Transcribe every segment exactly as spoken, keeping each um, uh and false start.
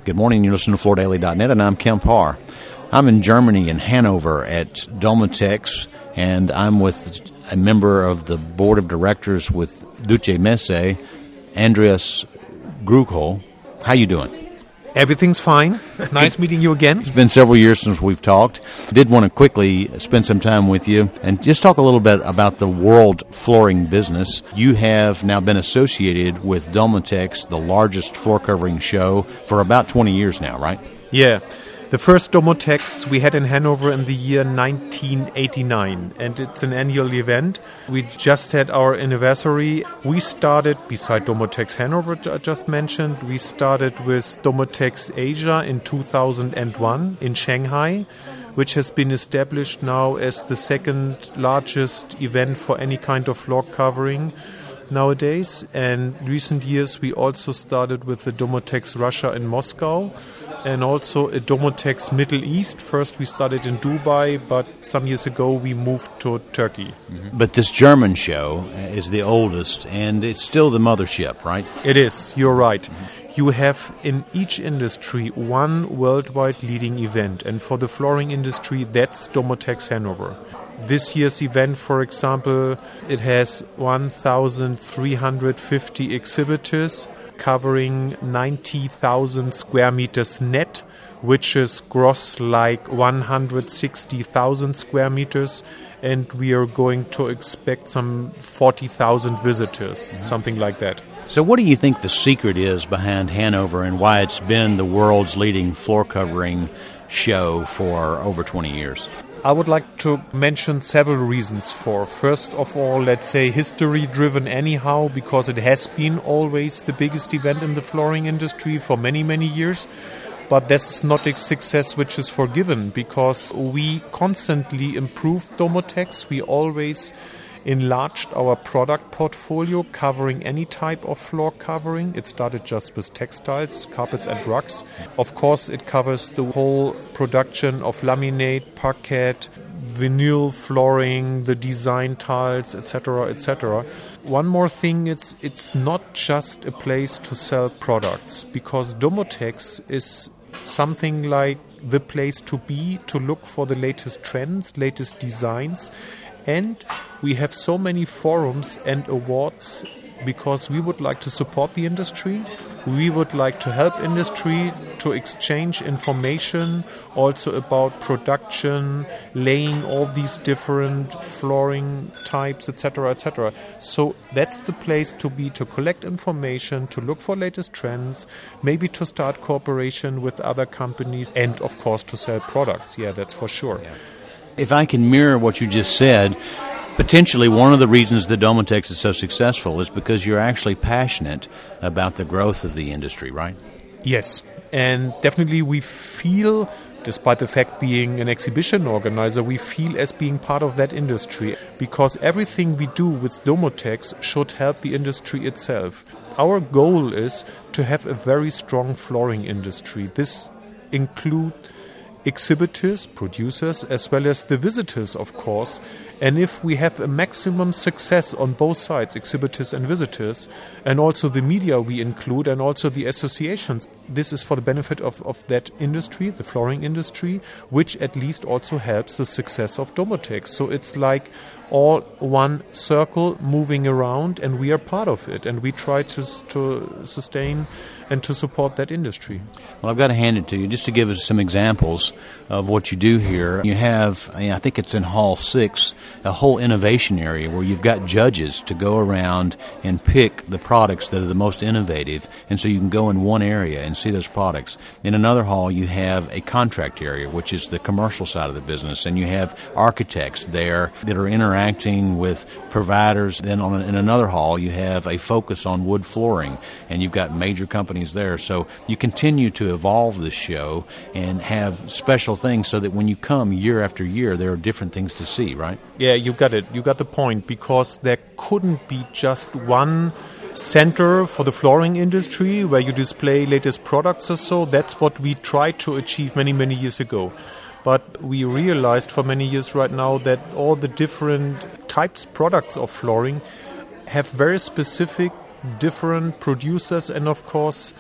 Good morning. You're listening to floor daily dot net, and I'm Kemp Harr. I'm in Germany, in Hanover, at Domotex, and I'm with a member of the board of directors with Deutsche Messe, Andreas Gruchel. How you doing? Everything's fine. Nice meeting you again. It's been several years since we've talked. I did want to quickly spend some time with you and just talk a little bit about the world flooring business. You have now been associated with Domotex, the largest floor covering show, for about twenty years now, right? Yeah. The first Domotex we had in Hanover in the year nineteen eighty-nine, and it's an annual event. We just had our anniversary. We started, beside Domotex Hanover I just mentioned, we started with Domotex Asia in two thousand one in Shanghai, which has been established now as the second largest event for any kind of floor covering nowadays. And recent years we also started with the Domotex Russia in Moscow, and also a Domotex Middle East. First we started in Dubai, but some years ago we moved to Turkey. Mm-hmm. But this German show is the oldest, and it's still the mothership, right? It is, you're right. Mm-hmm. You have in each industry one worldwide leading event, and for the flooring industry that's Domotex Hanover. This year's event, for example, it has one thousand three hundred fifty exhibitors, covering ninety thousand square meters net, which is gross like one hundred sixty thousand square meters, and we are going to expect some forty thousand visitors, mm-hmm. something like that. So what do you think the secret is behind Hanover and why it's been the world's leading floor covering show for over twenty years? I would like to mention several reasons for. First of all, let's say history-driven anyhow, because it has been always the biggest event in the flooring industry for many, many years. But this is not a success which is forgiven, because we constantly improved Domotex. We always enlarged our product portfolio, covering any type of floor covering. It started just with textiles, carpets and rugs. Of course, it covers the whole production of laminate, parquet, vinyl flooring, the design tiles, et cetera, et cetera. One more thing, it's it's not just a place to sell products, because Domotex is something like the place to be, to look for the latest trends, latest designs. And we have so many forums and awards because we would like to support the industry. We would like to help industry to exchange information also about production, laying all these different flooring types, et cetera, et cetera. So that's the place to be, to collect information, to look for latest trends, maybe to start cooperation with other companies, and of course to sell products. Yeah, that's for sure. Yeah. If I can mirror what you just said, potentially one of the reasons that Domotex is so successful is because you're actually passionate about the growth of the industry, right? Yes, and definitely we feel, despite the fact being an exhibition organizer, we feel as being part of that industry, because everything we do with Domotex should help the industry itself. Our goal is to have a very strong flooring industry. This includes exhibitors, producers, as well as the visitors, of course. And if we have a maximum success on both sides, exhibitors and visitors, and also the media we include, and also the associations, this is for the benefit of, of that industry, the flooring industry, which at least also helps the success of Domotex. So it's like all one circle moving around, and we are part of it, and we try to to sustain and to support that industry. Well, I've got to hand it to you just to give us some examples of what you do here. You have, I think it's in Hall six, a whole innovation area where you've got judges to go around and pick the products that are the most innovative, and so you can go in one area and see those products. In another hall, you have a contract area, which is the commercial side of the business, and you have architects there that are interacting with providers. Then on a, in another hall, you have a focus on wood flooring, and you've got major companies there. So you continue to evolve this show and have special things so that when you come year after year, there are different things to see, right? Yeah, you got it. You got the point, because there couldn't be just one center for the flooring industry where you display latest products or so. That's what we tried to achieve many, many years ago. But we realized for many years right now that all the different types, products of flooring have very specific, different producers and, of course,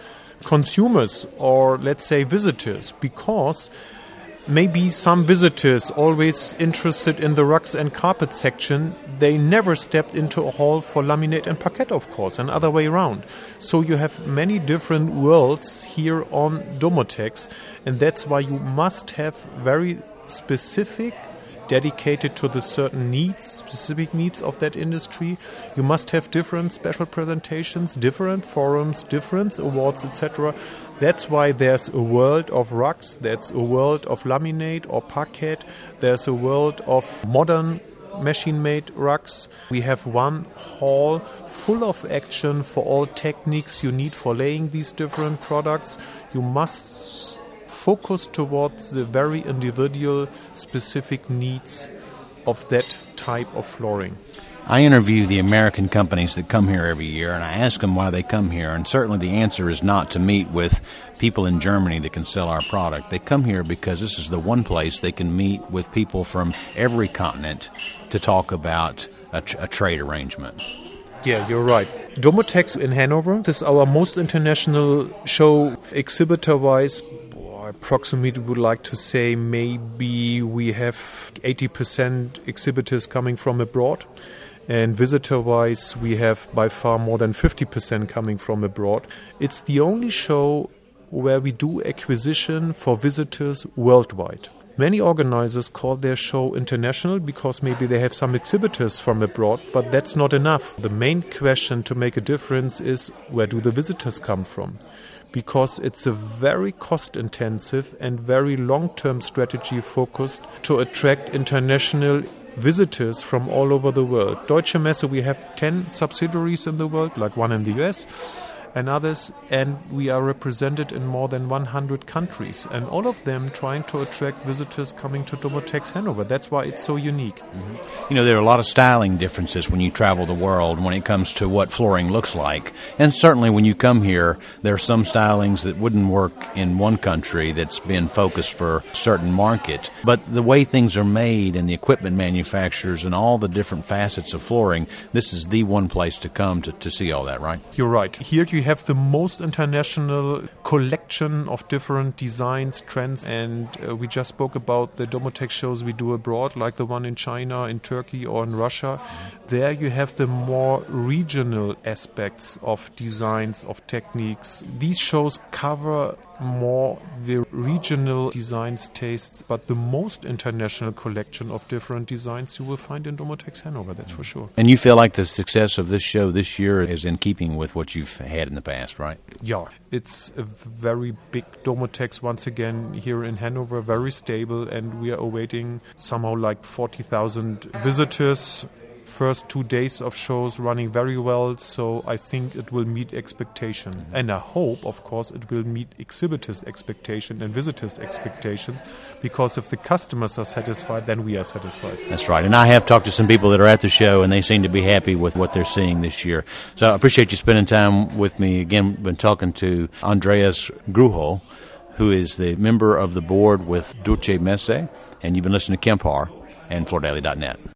consumers or, let's say, visitors, because maybe some visitors always interested in the rugs and carpet section, they never stepped into a hall for laminate and parquet, of course, and other way around. So you have many different worlds here on Domotex, and that's why you must have very specific, dedicated to the certain needs, specific needs of that industry. You must have different special presentations, different forums, different awards, et cetera. That's why there's a world of rugs, there's a world of laminate or parquet, there's a world of modern machine-made rugs. We have one hall full of action for all techniques you need for laying these different products. You must focus towards the very individual, specific needs of that type of flooring. I interview the American companies that come here every year, and I ask them why they come here, and certainly the answer is not to meet with people in Germany that can sell our product. They come here because this is the one place they can meet with people from every continent to talk about a, tr- a trade arrangement. Yeah, you're right. Domotex in Hanover, this is our most international show exhibitor-wise. Approximately would like to say maybe we have eighty percent exhibitors coming from abroad, and visitor-wise we have by far more than fifty percent coming from abroad. It's the only show where we do acquisition for visitors worldwide. Many organizers call their show international because maybe they have some exhibitors from abroad, but that's not enough. The main question to make a difference is, where do the visitors come from? Because it's a very cost-intensive and very long-term strategy focused to attract international visitors from all over the world. Deutsche Messe, we have ten subsidiaries in the world, like one in the U S and others, and we are represented in more than one hundred countries, and all of them trying to attract visitors coming to Domotex Hanover. That's why it's so unique. Mm-hmm. You know, there are a lot of styling differences when you travel the world when it comes to what flooring looks like, and certainly when you come here, there are some stylings that wouldn't work in one country that's been focused for a certain market, but the way things are made and the equipment manufacturers and all the different facets of flooring, this is the one place to come to, to see all that, right? You're right. Here you have the most international collection of different designs, trends, and uh, we just spoke about the Domotex shows we do abroad, like the one in China, in Turkey, or in Russia. There you have the more regional aspects of designs, of techniques. These shows cover more the regional designs, tastes, but the most international collection of different designs you will find in Domotex Hanover, that's for sure. And you feel like the success of this show this year is in keeping with what you've had in the past, right? Yeah, it's a very big Domotex once again here in Hanover, very stable, and we are awaiting somehow like forty thousand visitors. First two days of shows running very well, so I think it will meet expectation. Mm-hmm. And I hope, of course, it will meet exhibitors' expectation and visitors' expectations, because if the customers are satisfied, then we are satisfied. That's right. And I have talked to some people that are at the show, and they seem to be happy with what they're seeing this year. So I appreciate you spending time with me. Again, been talking to Andreas Gruhol, who is the member of the board with Deutsche Messe, and you've been listening to Kemp Harr and Floor Daily dot net.